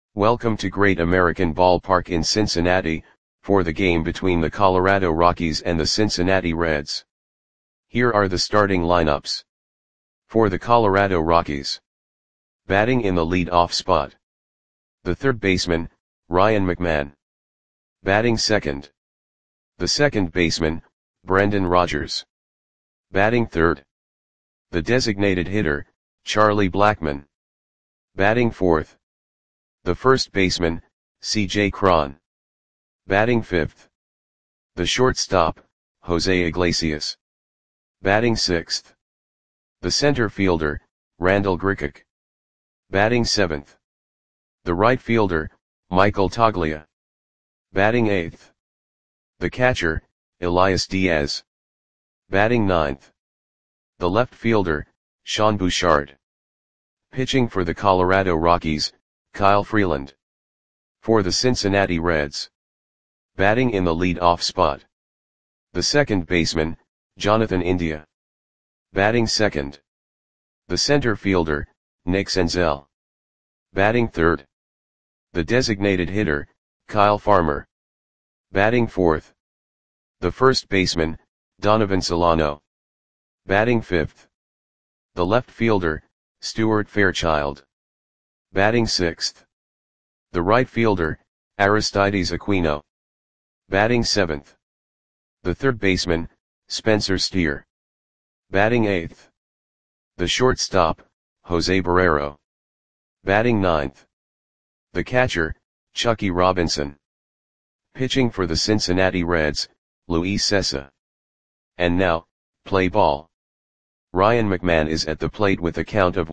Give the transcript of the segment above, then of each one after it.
Welcome to Great American Ballpark in Cincinnati, for the game between the Colorado Rockies and the Cincinnati Reds. Here are the starting lineups. For the Colorado Rockies. Batting in the lead-off spot. The third baseman, Ryan McMahon. Batting second. The second baseman, Brendan Rodgers. Batting third. The designated hitter, Charlie Blackmon. Batting fourth. The first baseman, C.J. Cron. Batting fifth. The shortstop, Jose Iglesias. Batting sixth. The center fielder, Randall Grichuk. Batting seventh. The right fielder, Michael Toglia. Batting eighth. The catcher, Elias Diaz. Batting ninth. The left fielder, Sean Bouchard. Pitching for the Colorado Rockies, Kyle Freeland. For the Cincinnati Reds. Batting in the lead-off spot. The second baseman, Jonathan India. Batting second. The center fielder, Nick Senzel. Batting third. The designated hitter, Kyle Farmer. Batting fourth. The first baseman, Donovan Solano. Batting fifth. The left fielder, Stuart Fairchild. Batting sixth. The right fielder, Aristides Aquino. Batting seventh. The third baseman, Spencer Steer. Batting eighth. The shortstop, Jose Barrero. Batting ninth. The catcher, Chucky Robinson. Pitching for the Cincinnati Reds, Luis Cessa. And now, play ball. Ryan McMahon is at the plate with a count of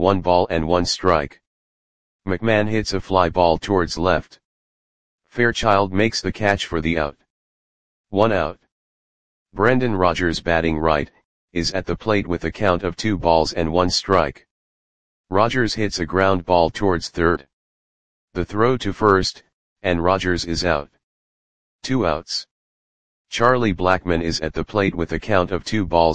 1-1 McMahon hits a fly ball towards left. Fairchild makes the catch for the out. 1 out. Brendan Rodgers, batting right, is at the plate with a count of 2-1. Rodgers hits a ground ball towards third. The throw to first, and Rodgers is out. 2 outs. Charlie Blackmon is at the plate with a count of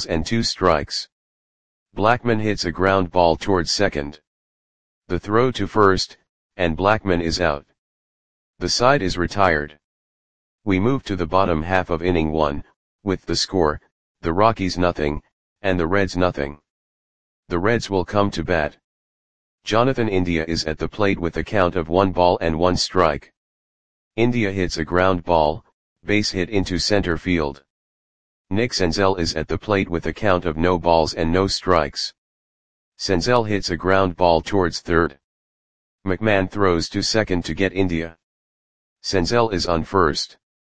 2-2. Blackmon hits a ground ball towards second. The throw to first, and Blackmon is out. The side is retired. We move to the bottom half of inning 1, with the score, the Rockies nothing, and the Reds nothing. The Reds will come to bat. Jonathan India is at the plate with a count of 1-1. India hits a ground ball, base hit into center field. Nick Senzel is at the plate with a count of no balls and no strikes. Senzel hits a ground ball towards third. McMahon throws to second to get India. Senzel is on first.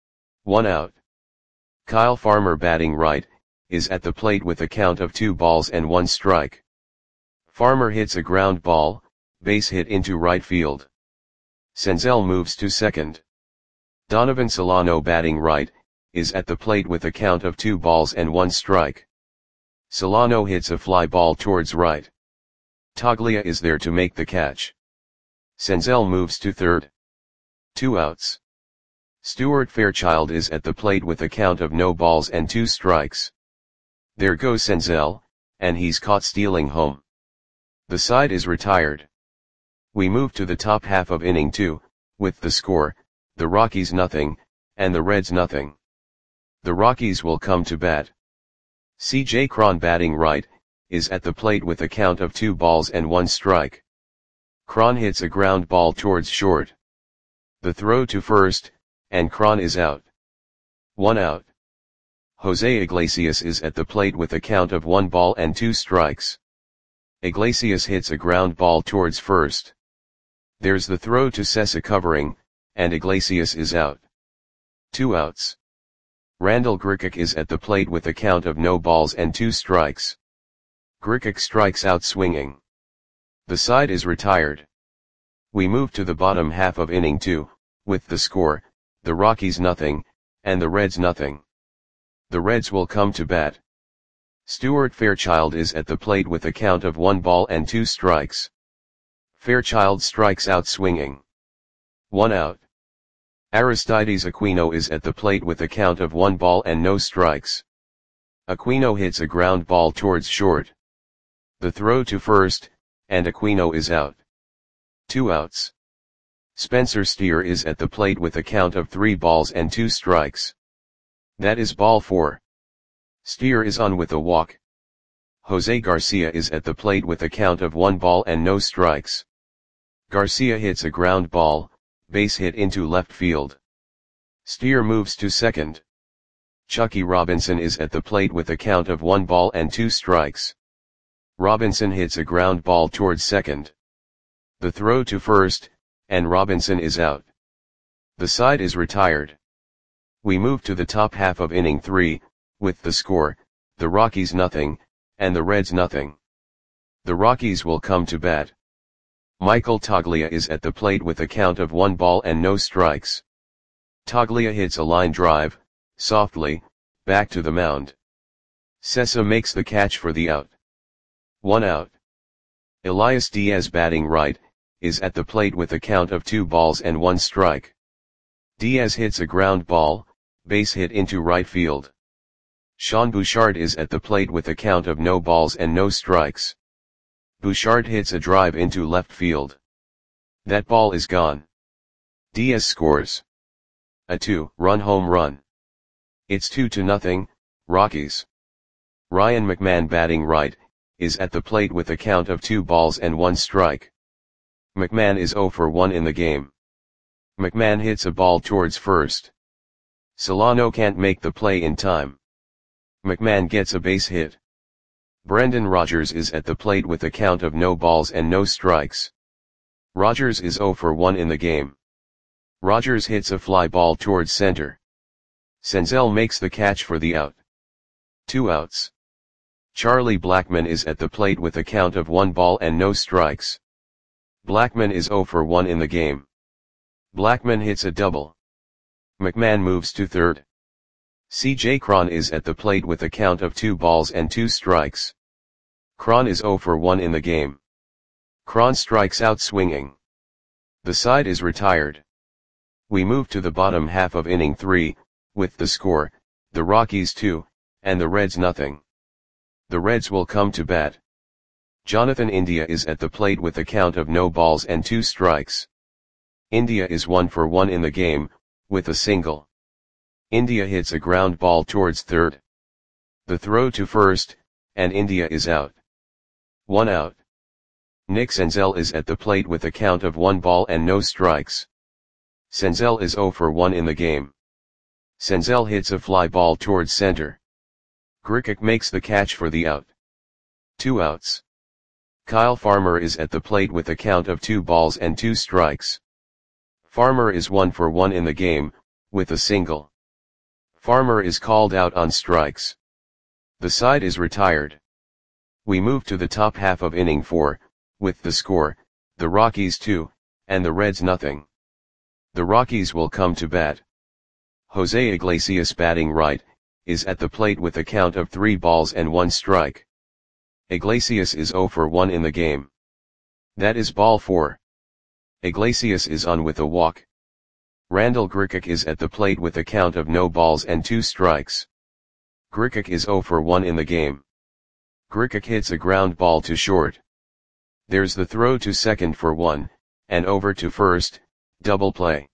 1 out. Kyle Farmer, batting right, is at the plate with a count of 2-1. Farmer hits a ground ball, base hit into right field. Senzel moves to second. Donovan Solano, batting right, is at the plate with a count of 2-1. Solano hits a fly ball towards right. Toglia is there to make the catch. Senzel moves to third. 2 outs. Stuart Fairchild is at the plate with a count of no balls and 2 strikes. There goes Senzel, and he's caught stealing home. The side is retired. We move to the top half of inning 2, with the score, the Rockies nothing, and the Reds nothing. The Rockies will come to bat. C.J. Cron, batting right, is at the plate with a count of 2-1. Cron hits a ground ball towards short. The throw to first, and Cron is out. 1 out. Jose Iglesias is at the plate with a count of 1-2. Iglesias hits a ground ball towards first. There's the throw to Cessa covering, and Iglesias is out. 2 outs. Randall Grichuk is at the plate with a count of no balls and 2 strikes. Grichuk strikes out swinging. The side is retired. We move to the bottom half of inning 2, with the score, the Rockies nothing, and the Reds nothing. The Reds will come to bat. Stuart Fairchild is at the plate with a count of 1-2. Fairchild strikes out swinging. 1 out. Aristides Aquino is at the plate with a count of 1-no strikes. Aquino hits a ground ball towards short. The throw to first, and Aquino is out. 2 outs. Spencer Steer is at the plate with a count of 3 balls and 2 strikes. That is ball 4. Steer is on with a walk. Jose Garcia is at the plate with a count of 1 ball and no strikes. Garcia hits a ground ball, base hit into left field. Steer moves to second. Chucky Robinson is at the plate with a count of 1 ball and 2 strikes. Robinson hits a ground ball towards second. The throw to first, and Robinson is out. The side is retired. We move to the top half of inning 3, with the score, the Rockies nothing, and the Reds nothing. The Rockies will come to bat. Michael Toglia is at the plate with a count of 1 ball and no strikes. Toglia hits a line drive, softly, back to the mound. Sessa makes the catch for the out. 1 out. Elias Diaz batting right, is at the plate with a count of 2 balls and 1 strike. Diaz hits a ground ball, base hit into right field. Sean Bouchard is at the plate with a count of no balls and no strikes. Bouchard hits a drive into left field. That ball is gone. Diaz scores a 2-run home run. It's 2-0, Rockies. Ryan McMahon batting right, is at the plate with a count of 2 balls and 1 strike. McMahon is 0 for 1 in the game. McMahon hits a ball towards first. Solano can't make the play in time. McMahon gets a base hit. Brendan Rodgers is at the plate with a count of no balls and no strikes. Rodgers is 0 for 1 in the game. Rodgers hits a fly ball towards center. Senzel makes the catch for the out. 2 outs. Charlie Blackmon is at the plate with a count of 1 ball and no strikes. Blackmon is 0 for 1 in the game. Blackmon hits a double. McMahon moves to third. C.J. Cron is at the plate with a count of 2 balls and 2 strikes. Cron is 0 for 1 in the game. Cron strikes out swinging. The side is retired. We move to the bottom half of inning 3, with the score, the Rockies 2, and the Reds nothing. The Reds will come to bat. Jonathan India is at the plate with a count of no balls and 2 strikes. India is 1 for 1 in the game, with a single. India hits a ground ball towards third. The throw to first, and India is out. 1 out. Nick Senzel is at the plate with a count of 1 ball and no strikes. Senzel is 0 for 1 in the game. Senzel hits a fly ball towards center. Grichuk makes the catch for the out. 2 outs. Kyle Farmer is at the plate with a count of 2 balls and 2 strikes. Farmer is 1 for 1 in the game, with a single. Farmer is called out on strikes. The side is retired. We move to the top half of inning 4, with the score, the Rockies 2, and the Reds nothing. The Rockies will come to bat. Jose Iglesias batting right, is at the plate with a count of 3 balls and 1 strike. Iglesias is 0 for 1 in the game. That is ball 4. Iglesias is on with a walk. Randall Grichuk is at the plate with a count of no balls and 2 strikes. Grichuk is 0 for 1 in the game. Grichuk hits a ground ball to short. There's the throw to second for 1, and over to first, double play.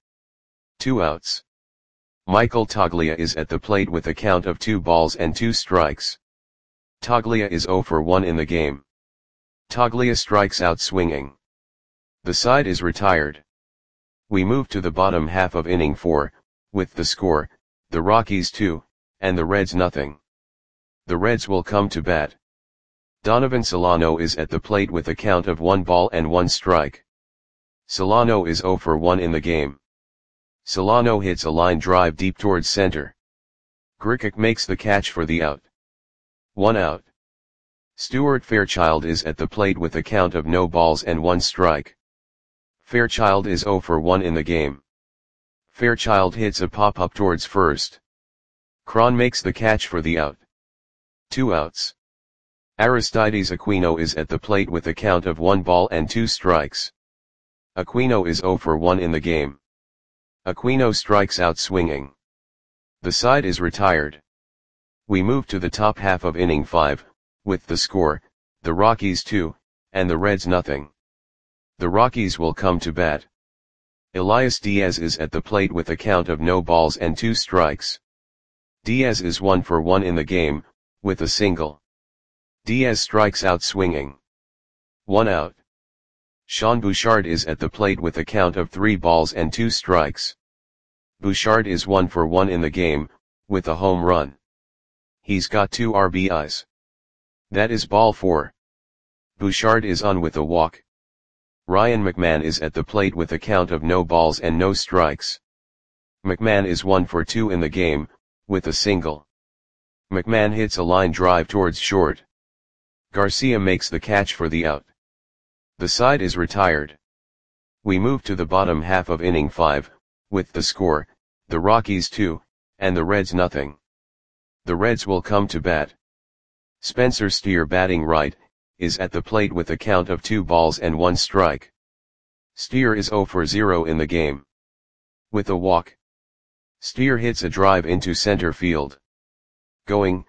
2 outs. Michael Toglia is at the plate with a count of 2 balls and 2 strikes. Toglia is 0 for 1 in the game. Toglia strikes out swinging. The side is retired. We move to the bottom half of inning 4, with the score, the Rockies 2, and the Reds nothing. The Reds will come to bat. Donovan Solano is at the plate with a count of 1 ball and 1 strike. Solano is 0 for 1 in the game. Solano hits a line drive deep towards center. Grichuk makes the catch for the out. 1 out. Stuart Fairchild is at the plate with a count of no balls and 1 strike. Fairchild is 0 for 1 in the game. Fairchild hits a pop-up towards first. Cron makes the catch for the out. 2 outs. Aristides Aquino is at the plate with a count of 1 ball and 2 strikes. Aquino is 0 for 1 in the game. Aquino strikes out swinging. The side is retired. We move to the top half of inning 5, with the score, the Rockies 2, and the Reds nothing. The Rockies will come to bat. Elias Diaz is at the plate with a count of no balls and 2 strikes. Diaz is 1 for 1 in the game, with a single. Diaz strikes out swinging. 1 out. Sean Bouchard is at the plate with a count of 3 balls and 2 strikes. Bouchard is 1 for 1 in the game, with a home run. He's got 2 RBIs. That is ball 4. Bouchard is on with a walk. Ryan McMahon is at the plate with a count of no balls and no strikes. McMahon is 1 for 2 in the game, with a single. McMahon hits a line drive towards short. Garcia makes the catch for the out. The side is retired. We move to the bottom half of inning 5, with the score, the Rockies 2, and the Reds nothing. The Reds will come to bat. Spencer Steer, batting right, is at the plate with a count of 2 balls and 1 strike. Steer is 0 for 0 in the game. With a walk. Steer hits a drive into center field. Going,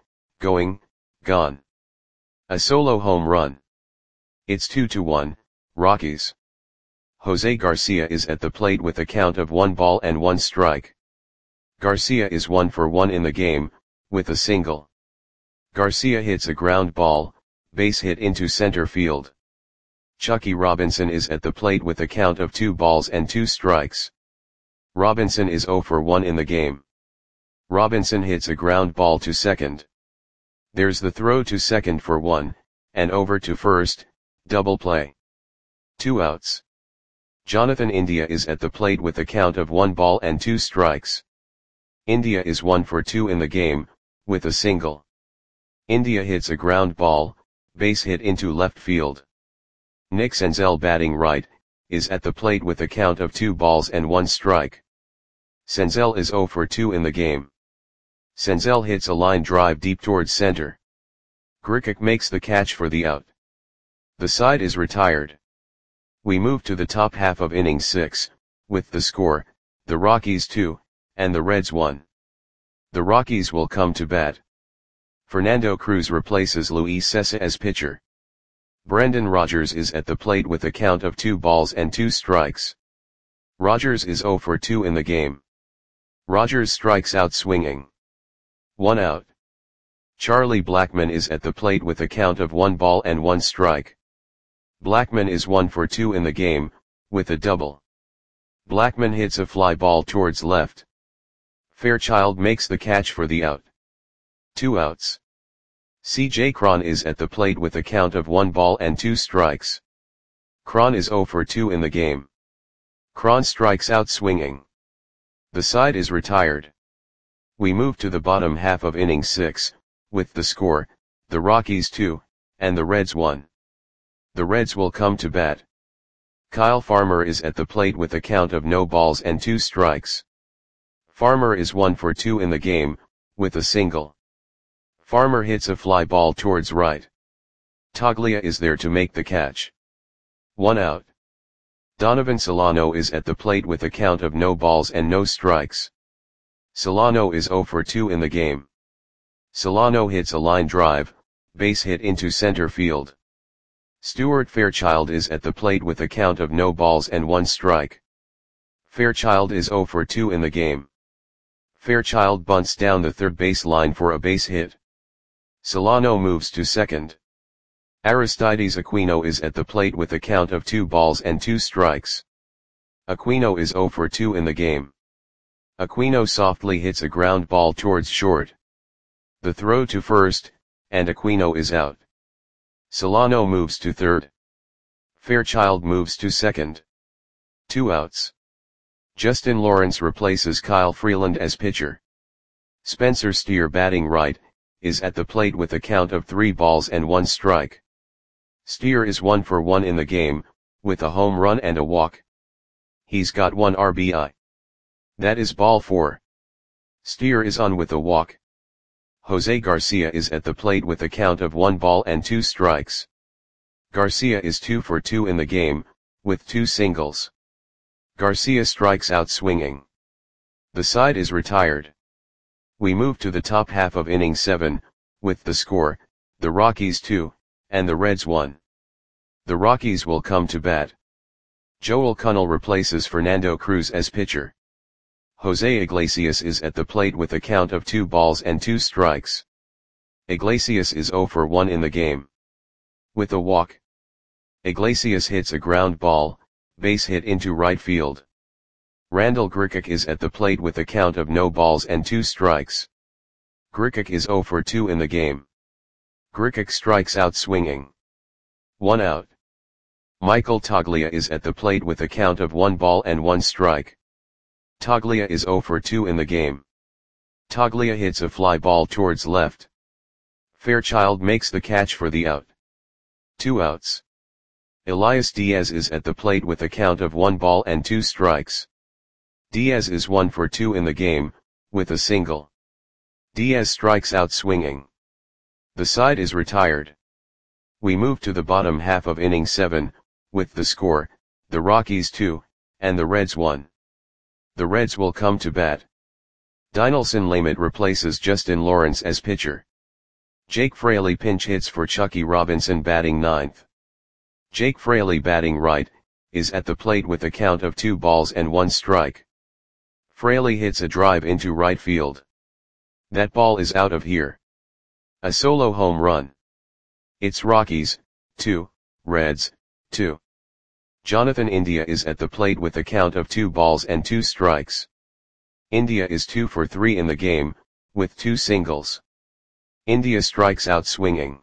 gone. A solo home run. It's 2-1, Rockies. Jose Garcia is at the plate with a count of 1 ball and 1 strike. Garcia is 1 for 1 in the game, with a single. Garcia hits a ground ball, base hit into center field. Chucky Robinson is at the plate with a count of 2 balls and 2 strikes. Robinson is 0 for 1 in the game. Robinson hits a ground ball to second. There's the throw to second for 1, and over to first, double play. 2 outs. Jonathan India is at the plate with a count of 1 ball and 2 strikes. India is 1 for 2 in the game, with a single. India hits a ground ball, base hit into left field. Nick Senzel, batting right, is at the plate with a count of 2 balls and 1 strike. Senzel is 0 for 2 in the game. Senzel hits a line drive deep towards center. Grichuk makes the catch for the out. The side is retired. We move to the top half of inning 6, with the score, the Rockies 2, and the Reds 1. The Rockies will come to bat. Fernando Cruz replaces Luis Cessa as pitcher. Brendan Rodgers is at the plate with a count of 2 balls and 2 strikes. Rodgers is 0 for 2 in the game. Rodgers strikes out swinging. 1 out. Charlie Blackmon is at the plate with a count of 1 ball and 1 strike. Blackmon is 1 for 2 in the game, with a double. Blackmon hits a fly ball towards left. Fairchild makes the catch for the out. 2 outs. C.J. Cron is at the plate with a count of 1 ball and 2 strikes. Cron is 0 for 2 in the game. Cron strikes out swinging. The side is retired. We move to the bottom half of inning 6, with the score, the Rockies 2, and the Reds 1. The Reds will come to bat. Kyle Farmer is at the plate with a count of no balls and 2 strikes. Farmer is 1 for 2 in the game, with a single. Farmer hits a fly ball towards right. Toglia is there to make the catch. 1 out. Donovan Solano is at the plate with a count of no balls and no strikes. Solano is 0 for 2 in the game. Solano hits a line drive, base hit into center field. Stuart Fairchild is at the plate with a count of no balls and 1 strike. Fairchild is 0 for 2 in the game. Fairchild bunts down the third base line for a base hit. Solano moves to second. Aristides Aquino is at the plate with a count of 2 balls and 2 strikes. Aquino is 0 for 2 in the game. Aquino softly hits a ground ball towards short. The throw to first, and Aquino is out. Solano moves to third. Fairchild moves to second. 2 outs. Justin Lawrence replaces Kyle Freeland as pitcher. Spencer Steer, batting right, is at the plate with a count of 3 balls and 1 strike. Steer is 1 for 1 in the game, with a home run and a walk. He's got 1 RBI. That is ball 4. Steer is on with a walk. Jose Garcia is at the plate with a count of 1 ball and 2 strikes. Garcia is 2 for 2 in the game, with 2 singles. Garcia strikes out swinging. The side is retired. We move to the top half of inning 7, with the score, the Rockies 2, and the Reds 1. The Rockies will come to bat. Joel Kunnel replaces Fernando Cruz as pitcher. Jose Iglesias is at the plate with a count of 2 balls and 2 strikes. Iglesias is 0 for 1 in the game. With a walk. Iglesias hits a ground ball, base hit into right field. Randal Grichuk is at the plate with a count of no balls and 2 strikes. Grichuk is 0 for 2 in the game. Grichuk strikes out swinging. 1 out. Michael Toglia is at the plate with a count of 1 ball and 1 strike. Toglia is 0 for 2 in the game. Toglia hits a fly ball towards left. Fairchild makes the catch for the out. 2 outs. Elias Diaz is at the plate with a count of 1 ball and 2 strikes. Diaz is 1 for 2 in the game, with a single. Diaz strikes out swinging. The side is retired. We move to the bottom half of inning 7, with the score, the Rockies 2, and the Reds 1. The Reds will come to bat. Dinelson Lamet replaces Justin Lawrence as pitcher. Jake Fraley pinch hits for Chucky Robinson batting 9th. Jake Fraley batting right, is at the plate with a count of 2 balls and 1 strike. Fraley hits a drive into right field. That ball is out of here. A solo home run. It's Rockies, 2, Reds, 2. Jonathan India is at the plate with a count of 2 balls and 2 strikes. India is 2 for 3 in the game, with 2 singles. India strikes out swinging.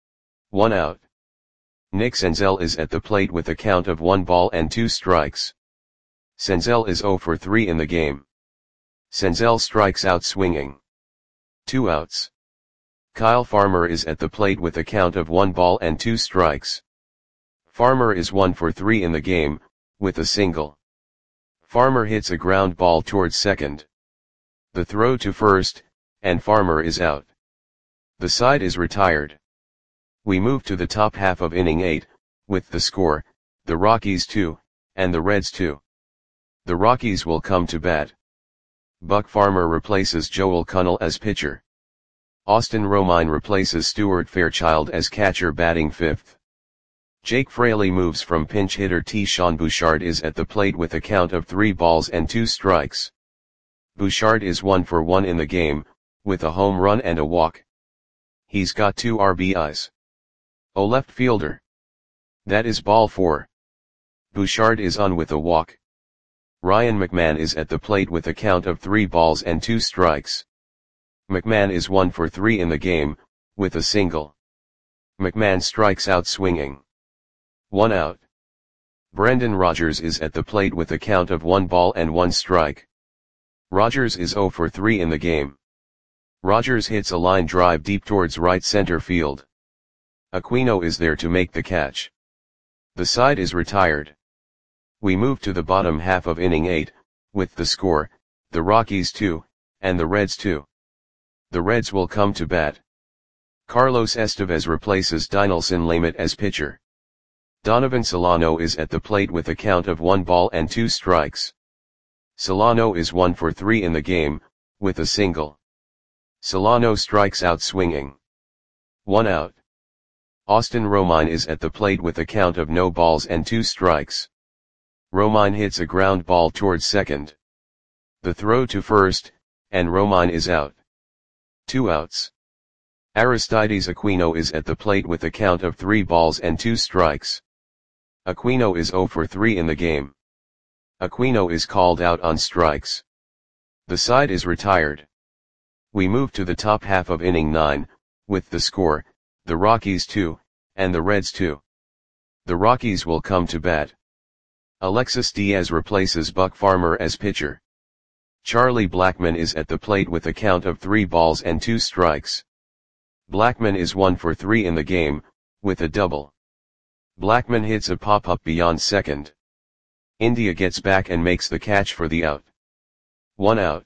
1 out. Nick Senzel is at the plate with a count of 1 ball and 2 strikes. Senzel is 0 for 3 in the game. Senzel strikes out swinging. 2 outs. Kyle Farmer is at the plate with a count of 1 ball and 2 strikes. Farmer is 1 for 3 in the game, with a single. Farmer hits a ground ball towards second. The throw to first, and Farmer is out. The side is retired. We move to the top half of inning 8, with the score, the Rockies 2, and the Reds 2. The Rockies will come to bat. Buck Farmer replaces Joel Kunnel as pitcher. Austin Romine replaces Stuart Fairchild as catcher batting 5th. Jake Fraley moves from pinch hitter Sean Bouchard is at the plate with a count of 3 balls and 2 strikes. Bouchard is 1 for 1 in the game, with a home run and a walk. He's got 2 RBIs. A left fielder. That is ball 4. Bouchard is on with a walk. Ryan McMahon is at the plate with a count of 3 balls and 2 strikes. McMahon is 1 for 3 in the game, with a single. McMahon strikes out swinging. 1 out. Brendan Rodgers is at the plate with a count of 1 ball and 1 strike. Rodgers is 0 for 3 in the game. Rodgers hits a line drive deep towards right center field. Aquino is there to make the catch. The side is retired. We move to the bottom half of inning 8, with the score, the Rockies 2, and the Reds 2. The Reds will come to bat. Carlos Estevez replaces Dinelson Lamet as pitcher. Donovan Solano is at the plate with a count of 1 ball and 2 strikes. Solano is 1 for 3 in the game, with a single. Solano strikes out swinging. 1 out. Austin Romine is at the plate with a count of no balls and 2 strikes. Romine hits a ground ball towards second. The throw to first, and Romine is out. 2 outs. Aristides Aquino is at the plate with a count of 3 balls and 2 strikes. Aquino is 0 for 3 in the game. Aquino is called out on strikes. The side is retired. We move to the top half of inning 9, with the score, the Rockies 2, and the Reds 2. The Rockies will come to bat. Alexis Diaz replaces Buck Farmer as pitcher. Charlie Blackmon is at the plate with a count of 3 balls and 2 strikes. Blackmon is 1 for 3 in the game, with a double. Blackmon hits a pop-up beyond second. India gets back and makes the catch for the out. 1 out.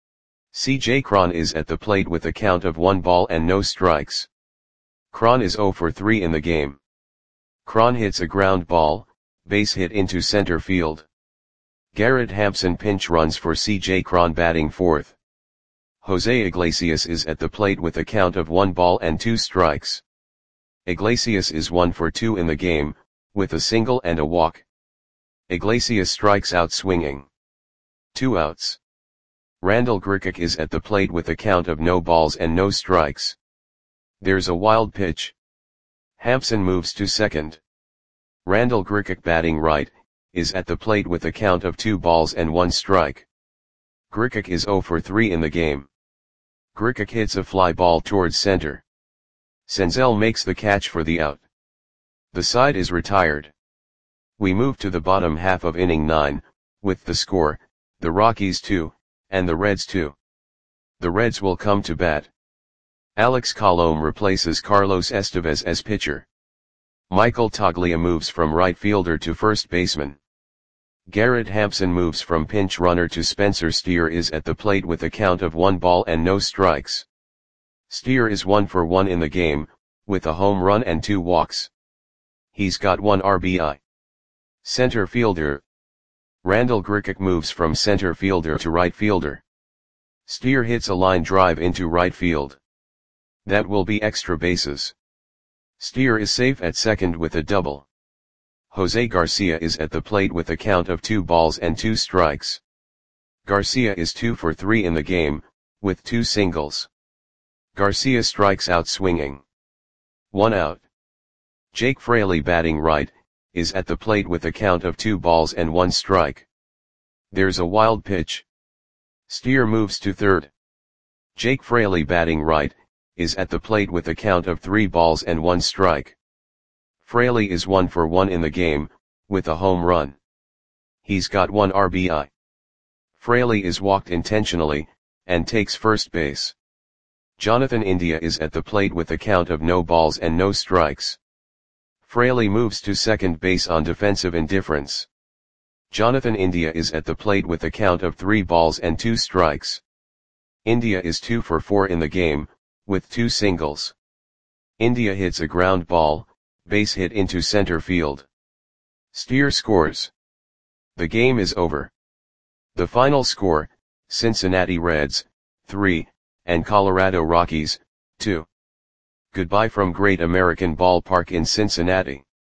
C.J. Cron is at the plate with a count of 1 ball and no strikes. Cron is 0 for 3 in the game. Cron hits a ground ball, base hit into center field. Garrett Hampson pinch runs for C.J. Cron batting 4th. Jose Iglesias is at the plate with a count of 1 ball and 2 strikes. Iglesias is 1 for 2 in the game, with a single and a walk. Iglesias strikes out swinging. 2 outs. Randal Grichuk is at the plate with a count of no balls and no strikes. There's a wild pitch. Hampson moves to second. Randal Grichuk, batting right, is at the plate with a count of 2 balls and 1 strike. Grichuk is 0 for 3 in the game. Grichuk hits a fly ball towards center. Senzel makes the catch for the out. The side is retired. We move to the bottom half of inning 9, with the score, the Rockies 2, and the Reds 2. The Reds will come to bat. Alex Colomé replaces Carlos Estevez as pitcher. Michael Toglia moves from right fielder to first baseman. Garrett Hampson moves from pinch runner to Spencer Steer is at the plate with a count of 1 ball and no strikes. Steer is 1 for 1 in the game, with a home run and 2 walks. He's got 1 RBI. Center fielder. Randal Grichuk moves from center fielder to right fielder. Steer hits a line drive into right field. That will be extra bases. Steer is safe at second with a double. Jose Garcia is at the plate with a count of 2 balls and 2 strikes. Garcia is 2 for 3 in the game, with 2 singles. Garcia strikes out swinging. 1 out. Jake Fraley, batting right, is at the plate with a count of 2 balls and 1 strike. There's a wild pitch. Steer moves to third. Jake Fraley, batting right, is at the plate with a count of 3 balls and 1 strike. Fraley is 1 for 1 in the game, with a home run. He's got 1 RBI. Fraley is walked intentionally, and takes first base. Jonathan India is at the plate with a count of no balls and no strikes. Fraley moves to second base on defensive indifference. Jonathan India is at the plate with a count of 3 balls and 2 strikes. India is 2 for 4 in the game, with 2 singles. India hits a ground ball, base hit into center field. Steer scores. The game is over. The final score, Cincinnati Reds, 3, and Colorado Rockies, 2. Goodbye from Great American Ballpark in Cincinnati.